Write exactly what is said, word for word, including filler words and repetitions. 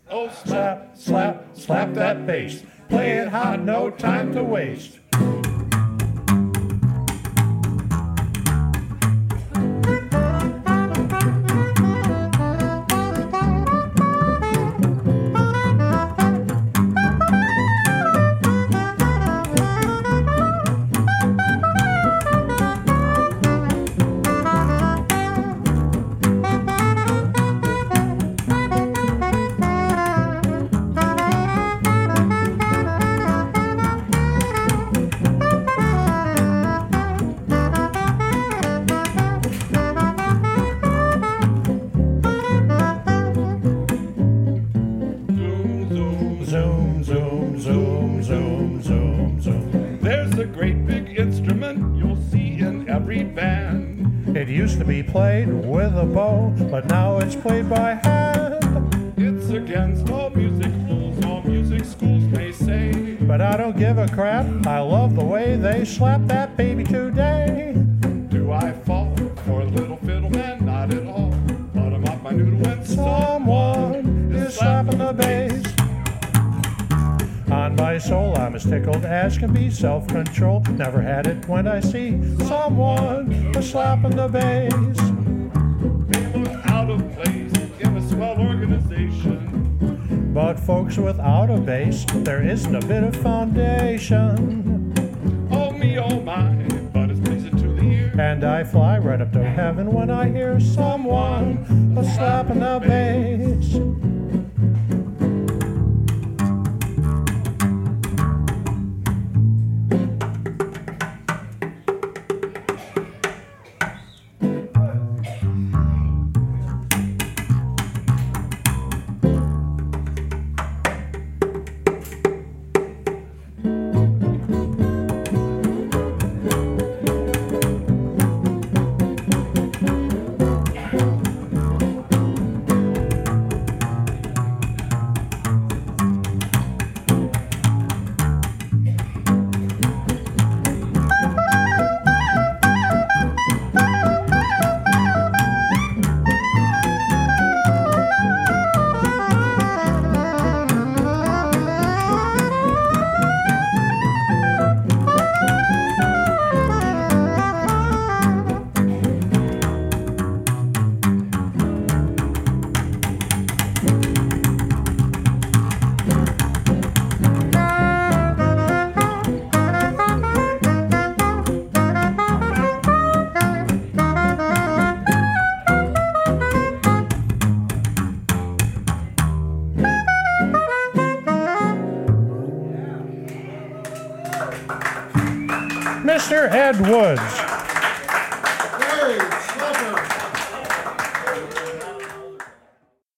Oh, slap, slap, slap that bass. Play it hot, no time to waste. Zoom, zoom, zoom, zoom, zoom, zoom. There's a great big instrument you'll see in every band. It used to be played with a bow, but now it's played by hand. It's against all music rules, all music schools may say. But I don't give a crap, I love the way they slap that baby today. Do I fall for a little fiddle man? Not at all. But I'm off my noodle when someone is slapping the bass. On my soul, I'm as tickled as can be. Self-control, never had it when I see someone is slapping the bass. They look out of place in a swell organization. But folks without a bass, there isn't a bit of foundation. Oh me, oh my, but it's pleasing to the ear. And I fly right up to heaven when I hear someone a slapping the bass. Mister Ed Woods.